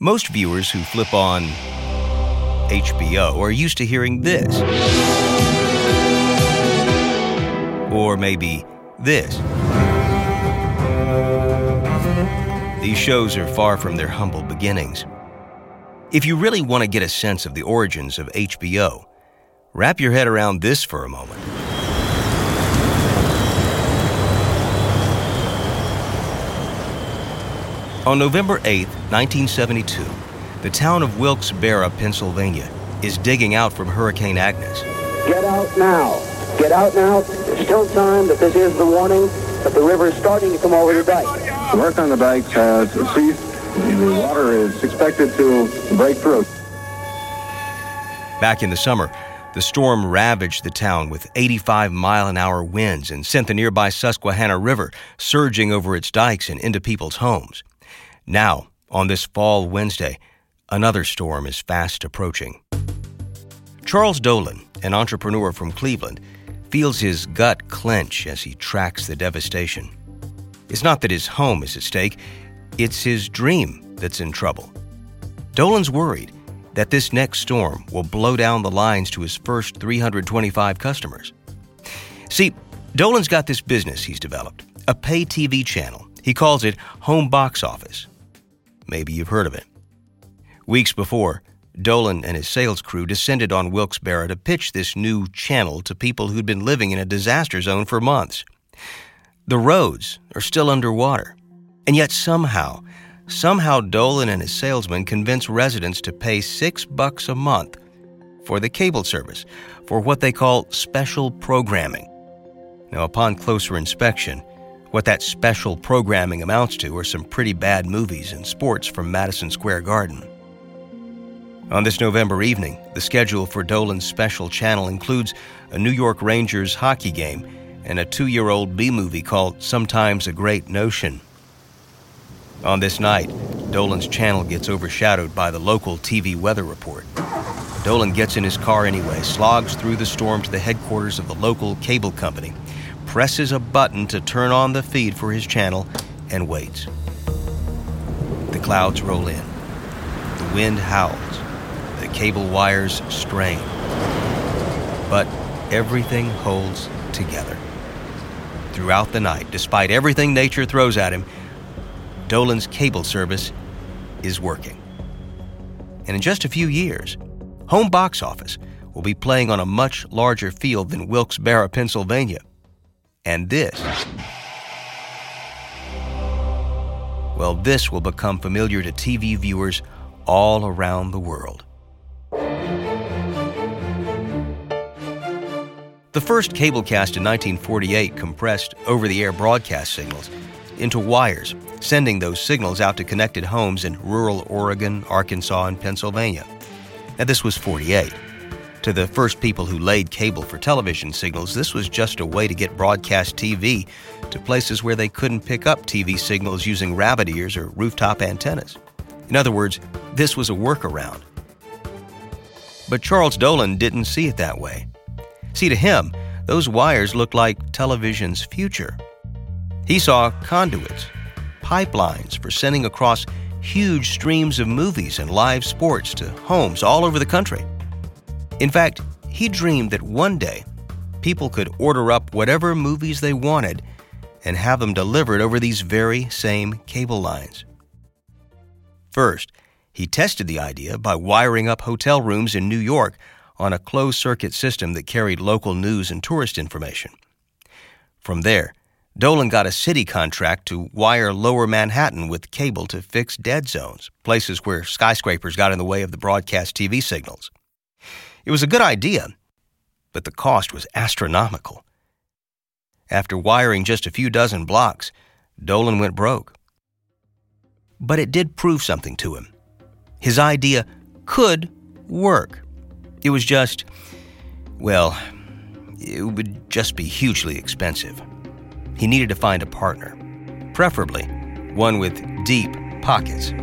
Most viewers who flip on HBO are used to hearing this. Or maybe this. These shows are far from their humble beginnings. If you really want to get a sense of the origins of HBO, wrap your head around this for a moment. On November 8, 1972, the town of Wilkes-Barre, Pennsylvania, is digging out from Hurricane Agnes. Get out now. Get out now. There's still time, but this is the warning that the river is starting to come over the dike. Work on the dikes has ceased. The water is expected to break through. Back in the summer, the storm ravaged the town with 85-mile-an-hour winds and sent the nearby Susquehanna River surging over its dikes and into people's homes. Now, on this fall Wednesday, another storm is fast approaching. Charles Dolan, an entrepreneur from Cleveland, feels his gut clench as he tracks the devastation. It's not that his home is at stake, it's his dream that's in trouble. Dolan's worried that this next storm will blow down the lines to his first 325 customers. See, Dolan's got this business he's developed, a pay TV channel. He calls it Home Box Office. Maybe you've heard of it. Weeks before, Dolan and his sales crew descended on Wilkes-Barre to pitch this new channel to people who'd been living in a disaster zone for months. The roads are still underwater, and yet somehow Dolan and his salesmen convince residents to pay $6 a month for the cable service for what they call special programming. Now, upon closer inspection, what that special programming amounts to are some pretty bad movies and sports from Madison Square Garden. On this November evening, the schedule for Dolan's special channel includes a New York Rangers hockey game and a 2-year-old B-movie called Sometimes a Great Notion. On this night, Dolan's channel gets overshadowed by the local TV weather report. Dolan gets in his car anyway, slogs through the storm to the headquarters of the local cable company, presses a button to turn on the feed for his channel, and waits. The clouds roll in. The wind howls. The cable wires strain. But everything holds together. Throughout the night, despite everything nature throws at him, Dolan's cable service is working. And in just a few years, Home Box Office will be playing on a much larger field than Wilkes-Barre, Pennsylvania. And this will become familiar to TV viewers all around the world. The first cablecast in 1948 compressed over-the-air broadcast signals into wires, sending those signals out to connected homes in rural Oregon, Arkansas, and Pennsylvania. Now, this was 48. To the first people who laid cable for television signals, this was just a way to get broadcast TV to places where they couldn't pick up TV signals using rabbit ears or rooftop antennas. In other words, this was a workaround. But Charles Dolan didn't see it that way. See, to him, those wires looked like television's future. He saw conduits, pipelines for sending across huge streams of movies and live sports to homes all over the country. In fact, he dreamed that one day people could order up whatever movies they wanted and have them delivered over these very same cable lines. First, he tested the idea by wiring up hotel rooms in New York on a closed-circuit system that carried local news and tourist information. From there, Dolan got a city contract to wire Lower Manhattan with cable to fix dead zones, places where skyscrapers got in the way of the broadcast TV signals. It was a good idea, but the cost was astronomical. After wiring just a few dozen blocks, Dolan went broke. But it did prove something to him. His idea could work. It was just, it would just be hugely expensive. He needed to find a partner, preferably one with deep pockets.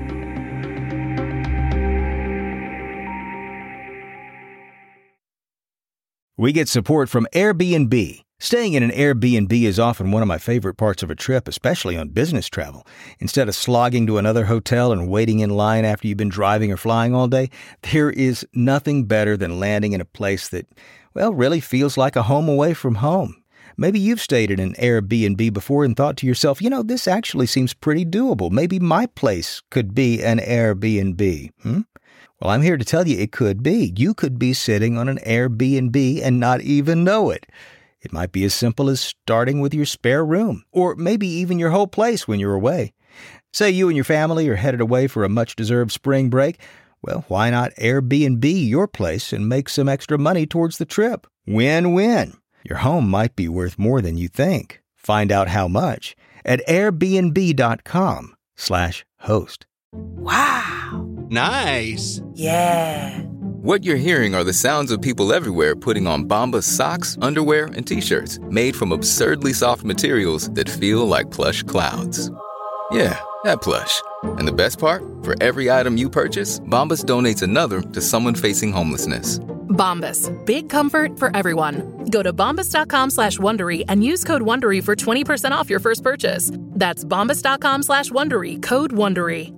We get support from Airbnb. Staying in an Airbnb is often one of my favorite parts of a trip, especially on business travel. Instead of slogging to another hotel and waiting in line after you've been driving or flying all day, there is nothing better than landing in a place that, well, really feels like a home away from home. Maybe you've stayed in an Airbnb before and thought to yourself, this actually seems pretty doable. Maybe my place could be an Airbnb. Well, I'm here to tell you it could be. You could be sitting on an Airbnb and not even know it. It might be as simple as starting with your spare room, or maybe even your whole place when you're away. Say you and your family are headed away for a much-deserved spring break. Well, why not Airbnb your place and make some extra money towards the trip? Win-win. Your home might be worth more than you think. Find out how much at airbnb.com/host. Wow. Nice. Yeah. What you're hearing are the sounds of people everywhere putting on Bombas socks, underwear, and T-shirts made from absurdly soft materials that feel like plush clouds. Yeah, that plush. And the best part? For every item you purchase, Bombas donates another to someone facing homelessness. Bombas. Big comfort for everyone. Go to bombas.com/Wondery and use code Wondery for 20% off your first purchase. That's bombas.com/Wondery, code Wondery.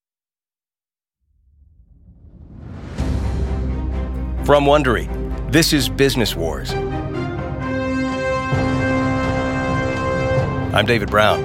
From Wondery, this is Business Wars. I'm David Brown.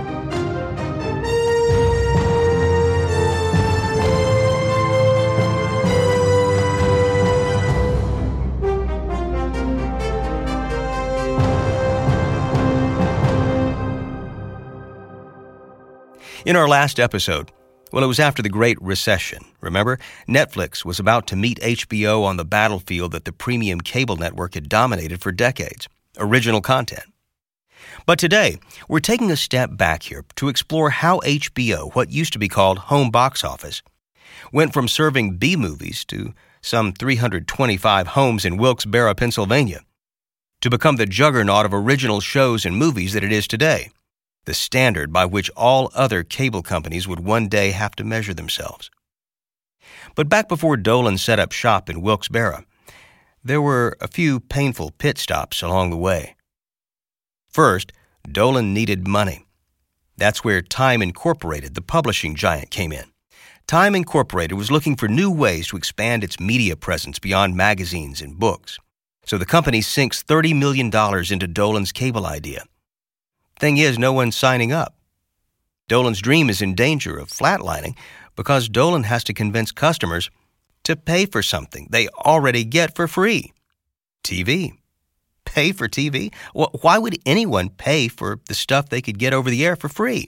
In our last episode, well, it was after the Great Recession. Remember? Netflix was about to meet HBO on the battlefield that the premium cable network had dominated for decades. Original content. But today, we're taking a step back here to explore how HBO, what used to be called home box office, went from serving B-movies to some 325 homes in Wilkes-Barre, Pennsylvania, to become the juggernaut of original shows and movies that it is today. The standard by which all other cable companies would one day have to measure themselves. But back before Dolan set up shop in Wilkes-Barre, there were a few painful pit stops along the way. First, Dolan needed money. That's where Time Incorporated, the publishing giant, came in. Time Incorporated was looking for new ways to expand its media presence beyond magazines and books. So the company sinks $30 million into Dolan's cable idea. Thing is, no one's signing up. Dolan's dream is in danger of flatlining because Dolan has to convince customers to pay for something they already get for free. TV. Pay for TV? Why would anyone pay for the stuff they could get over the air for free?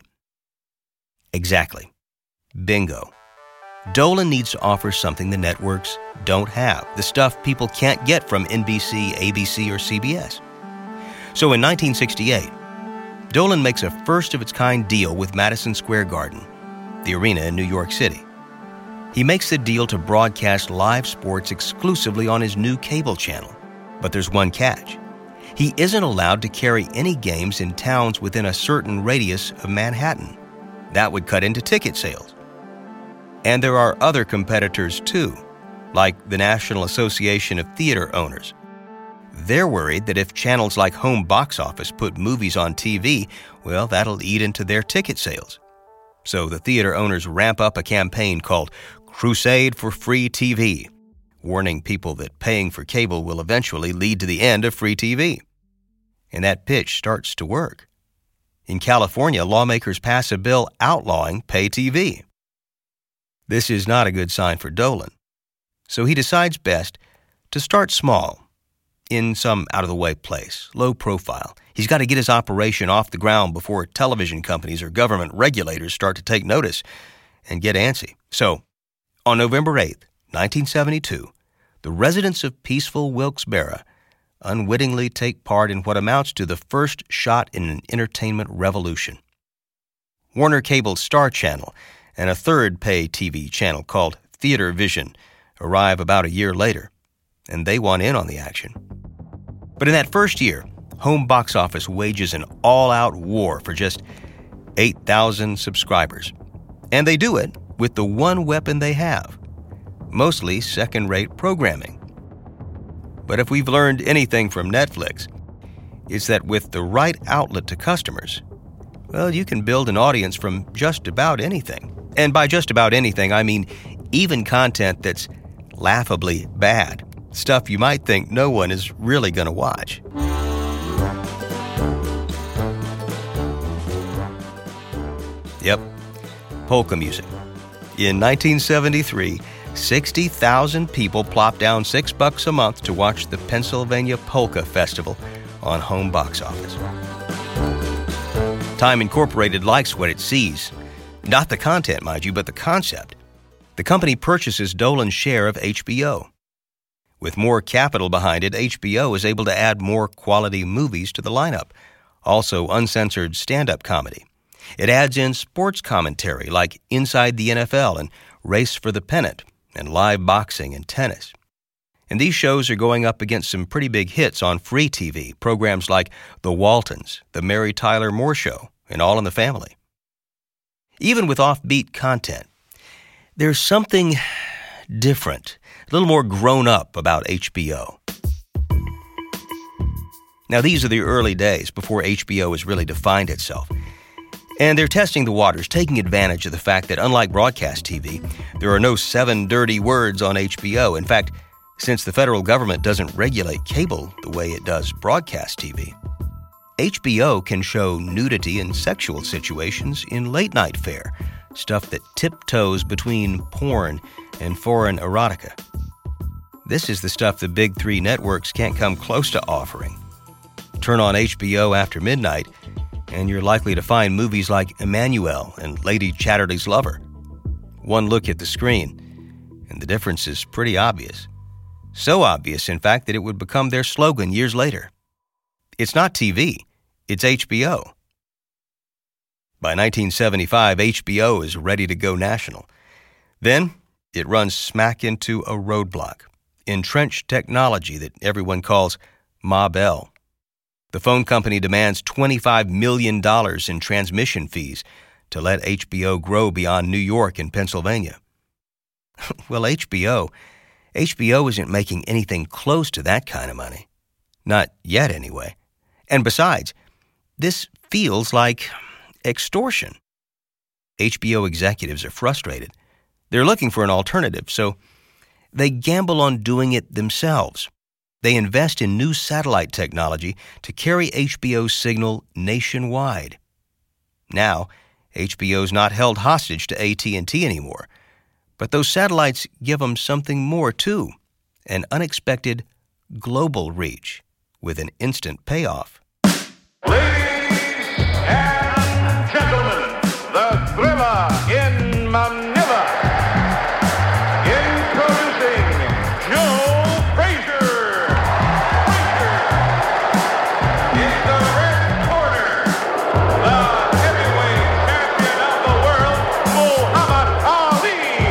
Exactly. Bingo. Dolan needs to offer something the networks don't have, the stuff people can't get from NBC, ABC, or CBS. So in 1968, Dolan makes a first-of-its-kind deal with Madison Square Garden, the arena in New York City. He makes the deal to broadcast live sports exclusively on his new cable channel. But there's one catch. He isn't allowed to carry any games in towns within a certain radius of Manhattan. That would cut into ticket sales. And there are other competitors, too, like the National Association of Theater Owners. They're worried that if channels like Home Box Office put movies on TV, well, that'll eat into their ticket sales. So the theater owners ramp up a campaign called Crusade for Free TV, warning people that paying for cable will eventually lead to the end of free TV. And that pitch starts to work. In California, lawmakers pass a bill outlawing pay TV. This is not a good sign for Dolan. So he decides best to start small, in some out-of-the-way place, low profile. He's got to get his operation off the ground before television companies or government regulators start to take notice and get antsy. So, on November 8th, 1972, the residents of peaceful Wilkes-Barre unwittingly take part in what amounts to the first shot in an entertainment revolution. Warner Cable's Star Channel and a third pay TV channel called Theater Vision arrive about a year later, and they want in on the action. But in that first year, Home Box Office wages an all-out war for just 8,000 subscribers. And they do it with the one weapon they have, mostly second-rate programming. But if we've learned anything from Netflix, is that with the right outlet to customers, well, you can build an audience from just about anything. And by just about anything, I mean even content that's laughably bad. Stuff you might think no one is really going to watch. Yep, polka music. In 1973, 60,000 people plopped down $6 a month to watch the Pennsylvania Polka Festival on home box office. Time Incorporated likes what it sees. Not the content, mind you, but the concept. The company purchases Dolan's share of HBO. With more capital behind it, HBO is able to add more quality movies to the lineup, also uncensored stand-up comedy. It adds in sports commentary like Inside the NFL and Race for the Pennant and live boxing and tennis. And these shows are going up against some pretty big hits on free TV, programs like The Waltons, The Mary Tyler Moore Show, and All in the Family. Even with offbeat content, there's something different, a little more grown up about HBO. Now, these are the early days before HBO has really defined itself. And they're testing the waters, taking advantage of the fact that unlike broadcast TV, there are no 7 dirty words on HBO. In fact, since the federal government doesn't regulate cable the way it does broadcast TV, HBO can show nudity and sexual situations in late-night fare, stuff that tiptoes between porn and foreign erotica. This is the stuff the big 3 networks can't come close to offering. Turn on HBO after midnight, and you're likely to find movies like Emmanuel and Lady Chatterley's Lover. One look at the screen, and the difference is pretty obvious. So obvious, in fact, that it would become their slogan years later. It's not TV, it's HBO. By 1975, HBO is ready to go national. Then, it runs smack into a roadblock, entrenched technology that everyone calls Ma Bell. The phone company demands $25 million in transmission fees to let HBO grow beyond New York and Pennsylvania. Well, HBO isn't making anything close to that kind of money. Not yet, anyway. And besides, this feels like extortion. HBO executives are frustrated. They're looking for an alternative, so they gamble on doing it themselves. They invest in new satellite technology to carry HBO's signal nationwide. Now, HBO's not held hostage to AT&T anymore, but those satellites give them something more too, an unexpected global reach with an instant payoff. Ladies and gentlemen, the Thriller in Manila. Introducing Joe Frazier. In the red corner, the heavyweight champion of the world, Muhammad Ali.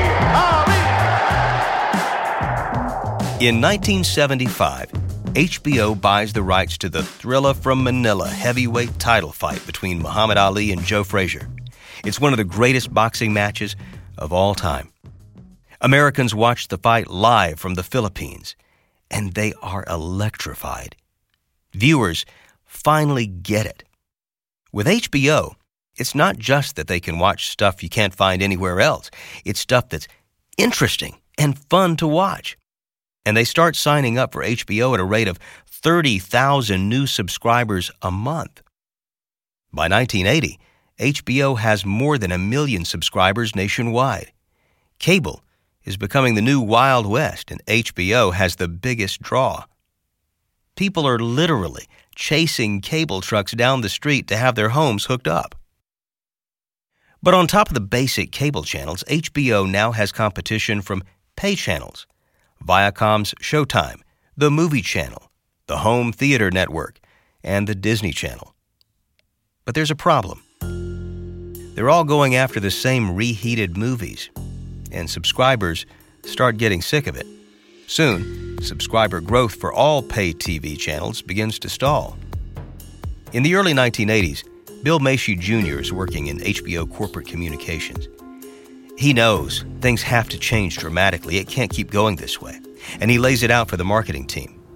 In 1975, HBO buys the rights to the Thriller from Manila heavyweight title fight between Muhammad Ali and Joe Frazier. It's one of the greatest boxing matches of all time. Americans watch the fight live from the Philippines, and they are electrified. Viewers finally get it. With HBO, it's not just that they can watch stuff you can't find anywhere else. It's stuff that's interesting and fun to watch. And they start signing up for HBO at a rate of 30,000 new subscribers a month. By 1980, HBO has more than 1 million subscribers nationwide. Cable is becoming the new Wild West, and HBO has the biggest draw. People are literally chasing cable trucks down the street to have their homes hooked up. But on top of the basic cable channels, HBO now has competition from pay channels. Viacom's Showtime, the Movie Channel, the Home Theater Network, and the Disney Channel. But there's a problem. They're all going after the same reheated movies, and subscribers start getting sick of it. Soon, subscriber growth for all pay TV channels begins to stall. In the early 1980s, Bill Macy Jr. is working in HBO corporate communications. He knows things have to change dramatically. It can't keep going this way. And he lays it out for the marketing team.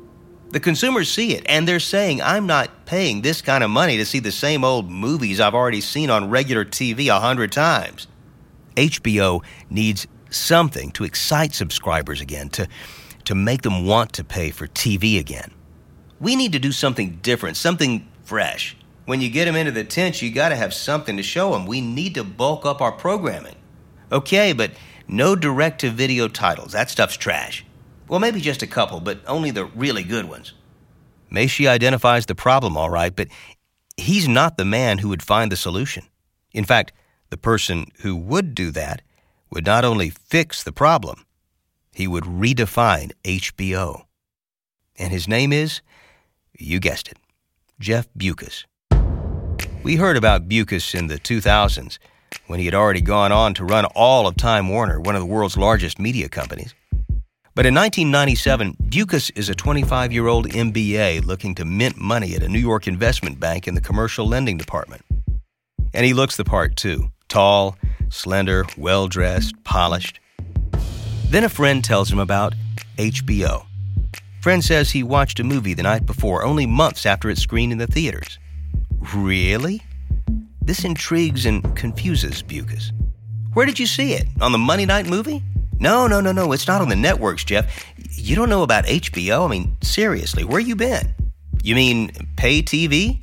The consumers see it, and they're saying, I'm not paying this kind of money to see the same old movies I've already seen on regular TV 100 times. HBO needs something to excite subscribers again, to make them want to pay for TV again. We need to do something different, something fresh. When you get them into the tent, you got to have something to show them. We need to bulk up our programming. Okay, but no direct-to-video titles. That stuff's trash. Well, maybe just a couple, but only the really good ones. Maishi identifies the problem all right, but he's not the man who would find the solution. In fact, the person who would do that would not only fix the problem, he would redefine HBO. And his name is, you guessed it, Jeff Bewkes. We heard about Bewkes in the 2000s, when he had already gone on to run all of Time Warner, one of the world's largest media companies. But in 1997, Bewkes is a 25-year-old MBA looking to mint money at a New York investment bank in the commercial lending department. And he looks the part, too. Tall, slender, well-dressed, polished. Then a friend tells him about HBO. Friend says he watched a movie the night before, only months after it screened in the theaters. Really? This intrigues and confuses Bewkes. Where did you see it? On the Monday night movie? No. It's not on the networks, Jeff. You don't know about HBO? I mean, seriously, where you been? You mean pay TV?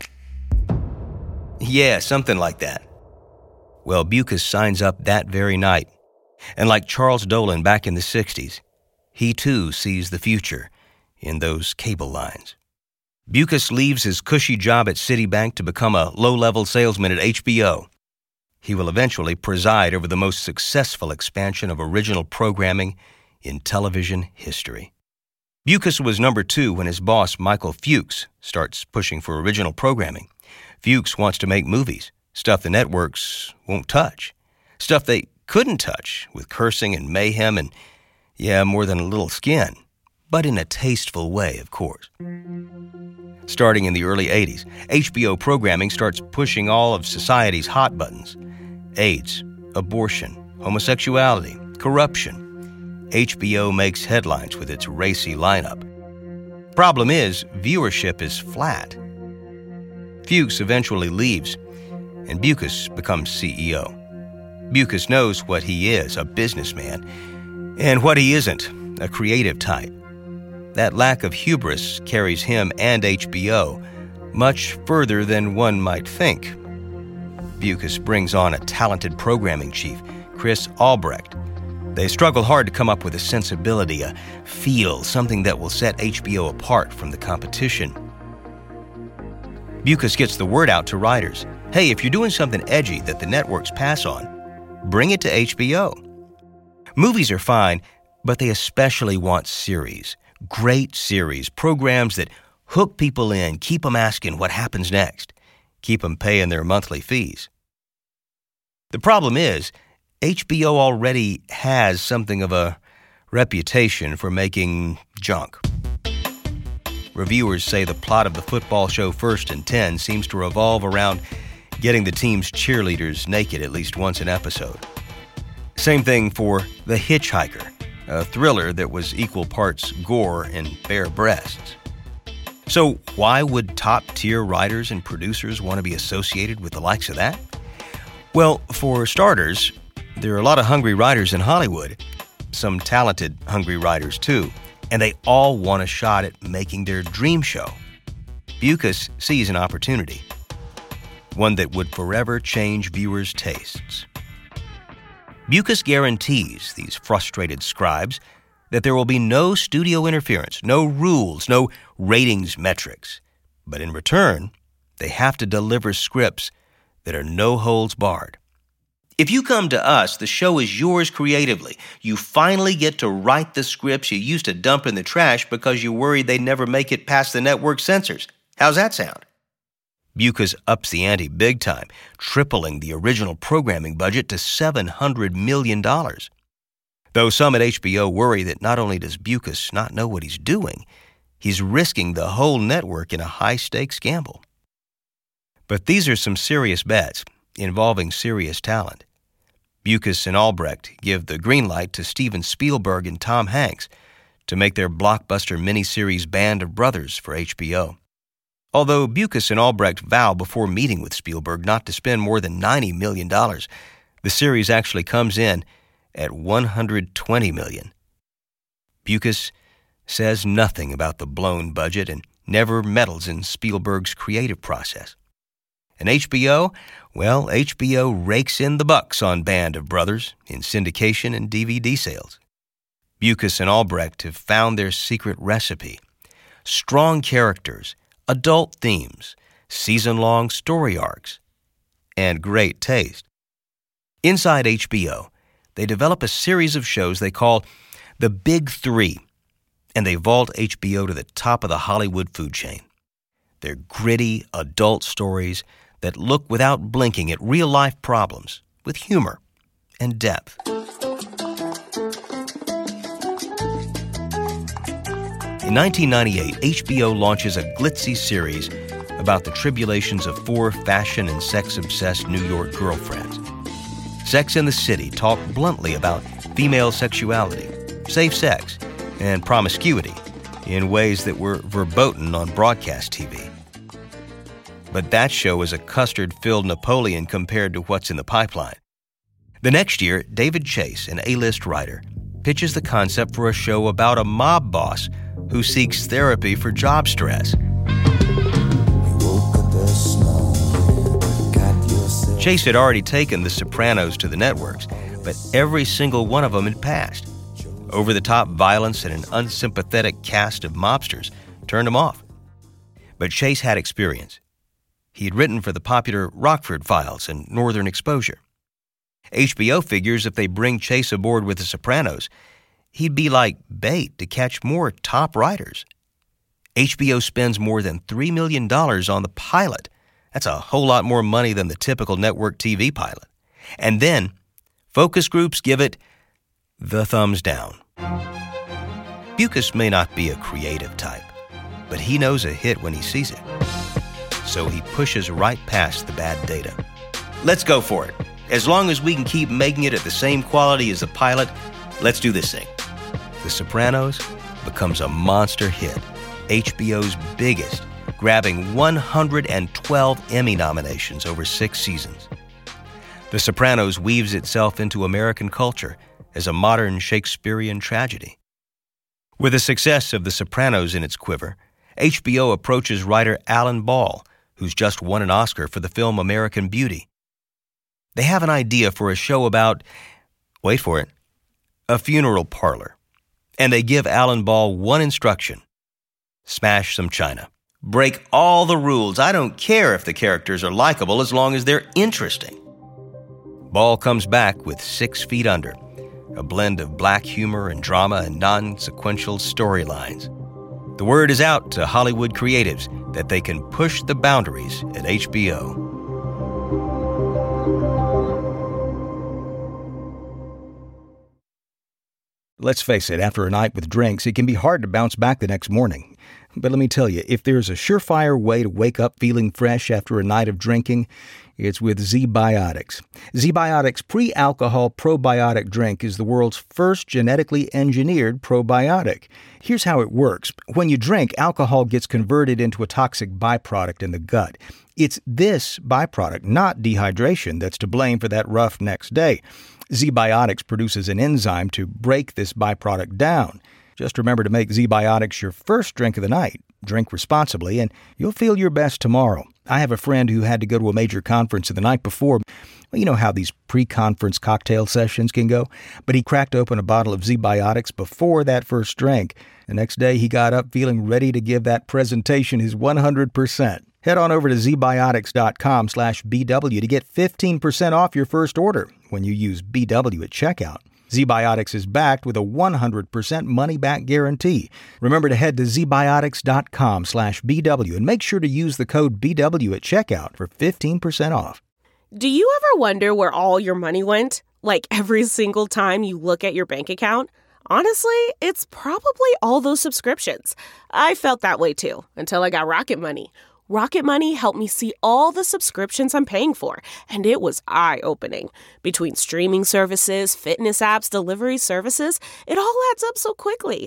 Yeah, something like that. Well, Bewkes signs up that very night. And like Charles Dolan back in the 60s, he too sees the future in those cable lines. Bewkes leaves his cushy job at Citibank to become a low-level salesman at HBO. He will eventually preside over the most successful expansion of original programming in television history. Bewkes was number 2 when his boss, Michael Fuchs, starts pushing for original programming. Fuchs wants to make movies, stuff the networks won't touch, stuff they couldn't touch with cursing and mayhem and, more than a little skin, but in a tasteful way, of course. Starting in the early 80s, HBO programming starts pushing all of society's hot buttons. AIDS, abortion, homosexuality, corruption. HBO makes headlines with its racy lineup. Problem is, viewership is flat. Fuchs eventually leaves, and Bewkes becomes CEO. Bewkes knows what he is, a businessman, and what he isn't, a creative type. That lack of hubris carries him and HBO much further than one might think. Bewkes brings on a talented programming chief, Chris Albrecht. They struggle hard to come up with a sensibility, a feel, something that will set HBO apart from the competition. Bewkes gets the word out to writers. Hey, if you're doing something edgy that the networks pass on, bring it to HBO. Movies are fine, but they especially want series. Great series, programs that hook people in, keep them asking what happens next, keep them paying their monthly fees. The problem is, HBO already has something of a reputation for making junk. Reviewers say the plot of the football show First and 10 seems to revolve around getting the team's cheerleaders naked at least once an episode. Same thing for The Hitchhiker, a thriller that was equal parts gore and bare breasts. So why would top-tier writers and producers want to be associated with the likes of that? Well, for starters, there are a lot of hungry writers in Hollywood, some talented hungry writers too, and they all want a shot at making their dream show. Bewkes sees an opportunity, one that would forever change viewers' tastes. Bewkes guarantees these frustrated scribes that there will be no studio interference, no rules, no ratings metrics. But in return, they have to deliver scripts that are no holds barred. If you come to us, the show is yours creatively. You finally get to write the scripts you used to dump in the trash because you worried they'd never make it past the network censors. How's that sound? Bewkes ups the ante big time, tripling the original programming budget to $700 million. Though some at HBO worry that not only does Bewkes not know what he's doing, he's risking the whole network in a high-stakes gamble. But these are some serious bets involving serious talent. Bewkes and Albrecht give the green light to Steven Spielberg and Tom Hanks to make their blockbuster miniseries Band of Brothers for HBO. Although Bukes and Albrecht vow before meeting with Spielberg not to spend more than $90 million, the series actually comes in at $120 million. Bukes says nothing about the blown budget and never meddles in Spielberg's creative process. And HBO? Well, HBO rakes in the bucks on Band of Brothers in syndication and DVD sales. Bukes and Albrecht have found their secret recipe: strong characters, adult themes, season-long story arcs, and great taste. Inside HBO, they develop a series of shows they call the Big Three, and they vault HBO to the top of the Hollywood food chain. They're gritty, adult stories that look without blinking at real-life problems with humor and depth. In 1998, HBO launches a glitzy series about the tribulations of four fashion and sex-obsessed New York girlfriends. Sex and the City talked bluntly about female sexuality, safe sex, and promiscuity in ways that were verboten on broadcast TV. But that show is a custard-filled Napoleon compared to what's in the pipeline. The next year, David Chase, an A-list writer, pitches the concept for a show about a mob boss who seeks therapy for job stress. Chase had already taken The Sopranos to the networks, but every single one of them had passed. Over-the-top violence and an unsympathetic cast of mobsters turned him off. But Chase had experience. He had written for the popular Rockford Files and Northern Exposure. HBO figures if they bring Chase aboard with The Sopranos, he'd be like bait to catch more top writers. HBO spends more than $3 million on the pilot. That's a whole lot more money than the typical network TV pilot. And then, focus groups give it the thumbs down. Bukes may not be a creative type, but he knows a hit when he sees it. So he pushes right past the bad data. Let's go for it. As long as we can keep making it at the same quality as the pilot, let's do this thing. The Sopranos becomes a monster hit, HBO's biggest, grabbing 112 Emmy nominations over 6 seasons. The Sopranos weaves itself into American culture as a modern Shakespearean tragedy. With the success of The Sopranos in its quiver, HBO approaches writer Alan Ball, who's just won an Oscar for the film American Beauty. They have an idea for a show about, wait for it, a funeral parlor. And they give Alan Ball one instruction: smash some china. Break all the rules. I don't care if the characters are likable as long as they're interesting. Ball comes back with 6 Feet Under, a blend of black humor and drama and non-sequential storylines. The word is out to Hollywood creatives that they can push the boundaries at HBO. Let's face it, after a night with drinks, it can be hard to bounce back the next morning. But let me tell you, if there's a surefire way to wake up feeling fresh after a night of drinking, it's with ZBiotics. ZBiotics pre-alcohol probiotic drink is the world's first genetically engineered probiotic. Here's how it works. When you drink, alcohol gets converted into a toxic byproduct in the gut. It's this byproduct, not dehydration, that's to blame for that rough next day. ZBiotics produces an enzyme to break this byproduct down. Just remember to make ZBiotics your first drink of the night. Drink responsibly, and you'll feel your best tomorrow. I have a friend who had to go to a major conference the night before. Well, you know how these pre-conference cocktail sessions can go? But he cracked open a bottle of ZBiotics before that first drink. The next day, he got up feeling ready to give that presentation his 100%. Head on over to zbiotics.com/BW to get 15% off your first order when you use BW at checkout. ZBiotics is backed with a 100% money-back guarantee. Remember to head to zbiotics.com/BW and make sure to use the code BW at checkout for 15% off. Do you ever wonder where all your money went? Like every single time you look at your bank account? Honestly, it's probably all those subscriptions. I felt that way too, until I got Rocket Money. Rocket Money helped me see all the subscriptions I'm paying for, and it was eye-opening. Between streaming services, fitness apps, delivery services, it all adds up so quickly.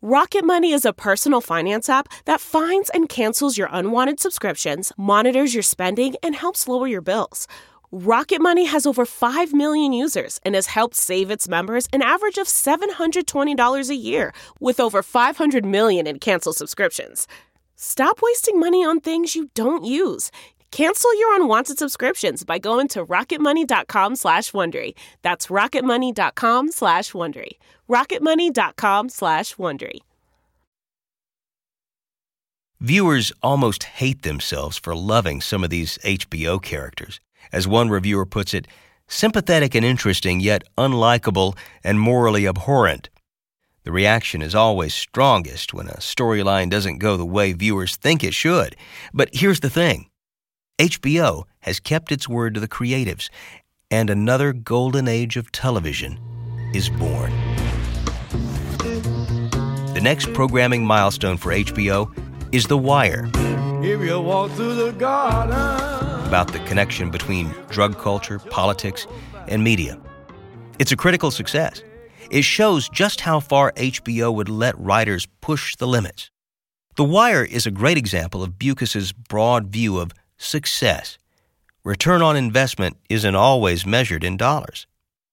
Rocket Money is a personal finance app that finds and cancels your unwanted subscriptions, monitors your spending, and helps lower your bills. Rocket Money has over 5 million users and has helped save its members an average of $720 a year, with over 500 million in canceled subscriptions. Stop wasting money on things you don't use. Cancel your unwanted subscriptions by going to rocketmoney.com/Wondery. That's rocketmoney.com/Wondery. rocketmoney.com/Wondery. Viewers almost hate themselves for loving some of these HBO characters. As one reviewer puts it, sympathetic and interesting, yet unlikable and morally abhorrent. The reaction is always strongest when a storyline doesn't go the way viewers think it should. But here's the thing. HBO has kept its word to the creatives, and another golden age of television is born. The next programming milestone for HBO is The Wire. If you walk through the garden. About the connection between drug culture, politics, and media. It's a critical success. It shows just how far HBO would let writers push the limits. The Wire is a great example of Bukas's broad view of success. Return on investment isn't always measured in dollars.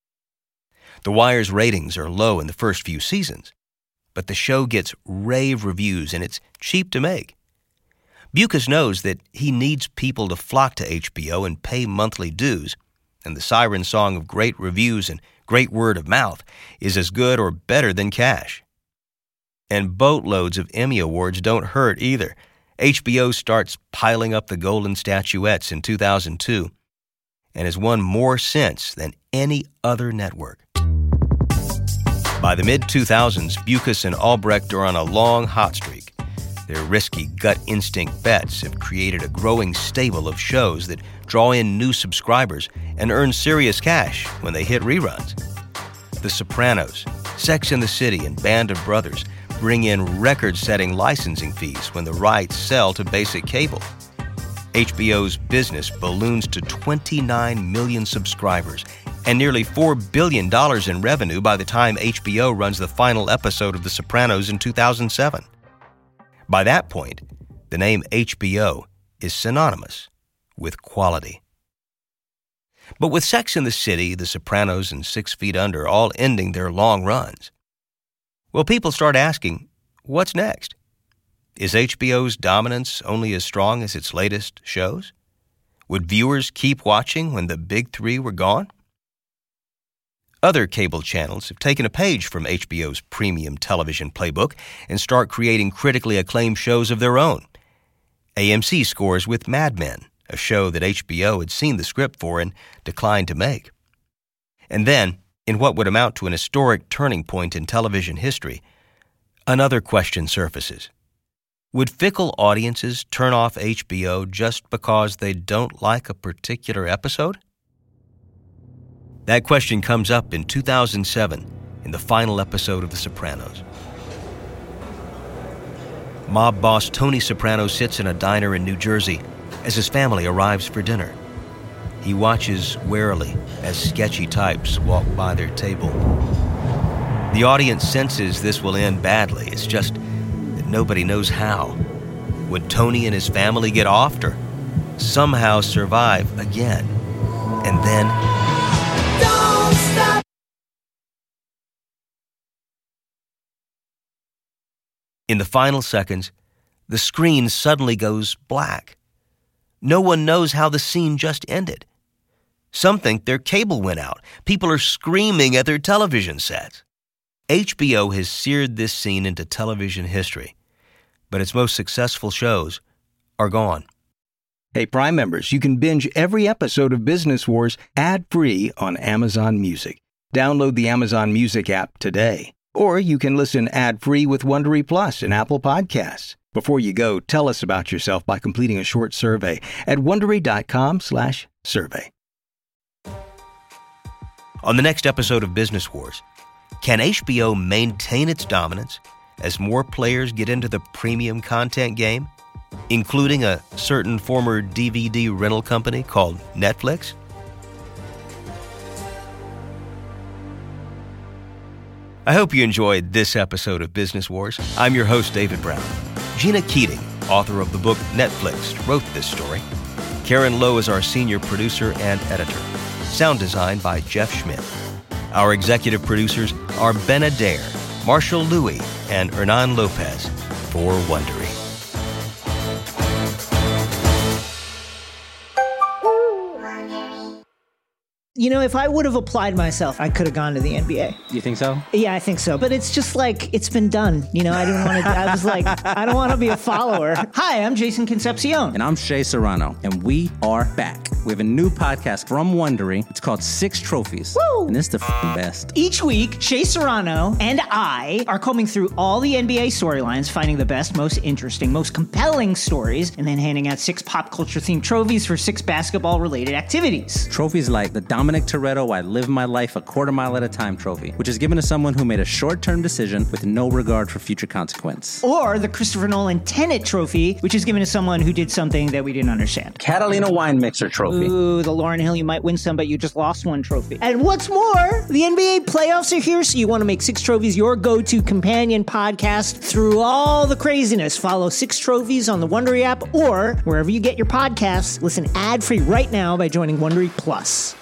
The Wire's ratings are low in the first few seasons, but the show gets rave reviews and it's cheap to make. Bukas knows that he needs people to flock to HBO and pay monthly dues, and the siren song of great reviews and great word of mouth is as good or better than cash. And boatloads of Emmy Awards don't hurt either. HBO starts piling up the golden statuettes in 2002 and has won more since than any other network. By the mid-2000s, Bukas and Albrecht are on a long hot streak. Their risky gut instinct bets have created a growing stable of shows that draw in new subscribers and earn serious cash when they hit reruns. The Sopranos, Sex and the City, and Band of Brothers bring in record-setting licensing fees when the rights sell to basic cable. HBO's business balloons to 29 million subscribers and nearly $4 billion in revenue by the time HBO runs the final episode of The Sopranos in 2007. By that point, the name HBO is synonymous with quality. But with Sex and the City, The Sopranos, and 6 Feet Under all ending their long runs, well, people start asking, what's next? Is HBO's dominance only as strong as its latest shows? Would viewers keep watching when the big three were gone? Other cable channels have taken a page from HBO's premium television playbook and start creating critically acclaimed shows of their own. AMC scores with Mad Men, a show that HBO had seen the script for and declined to make. And then, in what would amount to an historic turning point in television history, another question surfaces. Would fickle audiences turn off HBO just because they don't like a particular episode? That question comes up in 2007 in the final episode of The Sopranos. Mob boss Tony Soprano sits in a diner in New Jersey as his family arrives for dinner. He watches warily as sketchy types walk by their table. The audience senses this will end badly. It's just that nobody knows how. Would Tony and his family get off or somehow survive again? And then... Don't stop! In the final seconds, the screen suddenly goes black. No one knows how the scene just ended. Some think their cable went out. People are screaming at their television sets. HBO has seared this scene into television history, but its most successful shows are gone. Hey, Prime members, you can binge every episode of Business Wars ad-free on Amazon Music. Download the Amazon Music app today. Or you can listen ad-free with Wondery Plus and Apple Podcasts. Before you go, tell us about yourself by completing a short survey at Wondery.com/survey. On the next episode of Business Wars, can HBO maintain its dominance as more players get into the premium content game, including a certain former DVD rental company called Netflix? I hope you enjoyed this episode of Business Wars. I'm your host, David Brown. Gina Keating, author of the book Netflix, wrote this story. Karen Lowe is our senior producer and editor. Sound design by Jeff Schmidt. Our executive producers are Ben Adair, Marshall Louis, and Hernan Lopez for Wondery. You know, if I would have applied myself, I could have gone to the NBA. You think so? Yeah, I think so. But it's just like, it's been done. You know, I didn't want to, I was like, I don't want to be a follower. Hi, I'm Jason Concepcion. And I'm Shea Serrano. And we are back. We have a new podcast from Wondery. It's called Six Trophies. Woo! And it's the best. Each week, Shea Serrano and I are combing through all the NBA storylines, finding the best, most interesting, most compelling stories, and then handing out 6 pop culture themed trophies for 6 basketball related activities. Trophies like the Dominic Toretto I Live My Life a Quarter Mile at a Time trophy, which is given to someone who made a short-term decision with no regard for future consequence. Or the Christopher Nolan Tenet trophy, which is given to someone who did something that we didn't understand. Catalina Wine Mixer trophy. Ooh, the Lauryn Hill You Might Win Some, but You Just Lost One trophy. And what's more, the NBA playoffs are here, so you want to make 6 Trophies your go-to companion podcast through all the craziness. Follow 6 Trophies on the Wondery app or wherever you get your podcasts. Listen ad-free right now by joining Wondery Plus.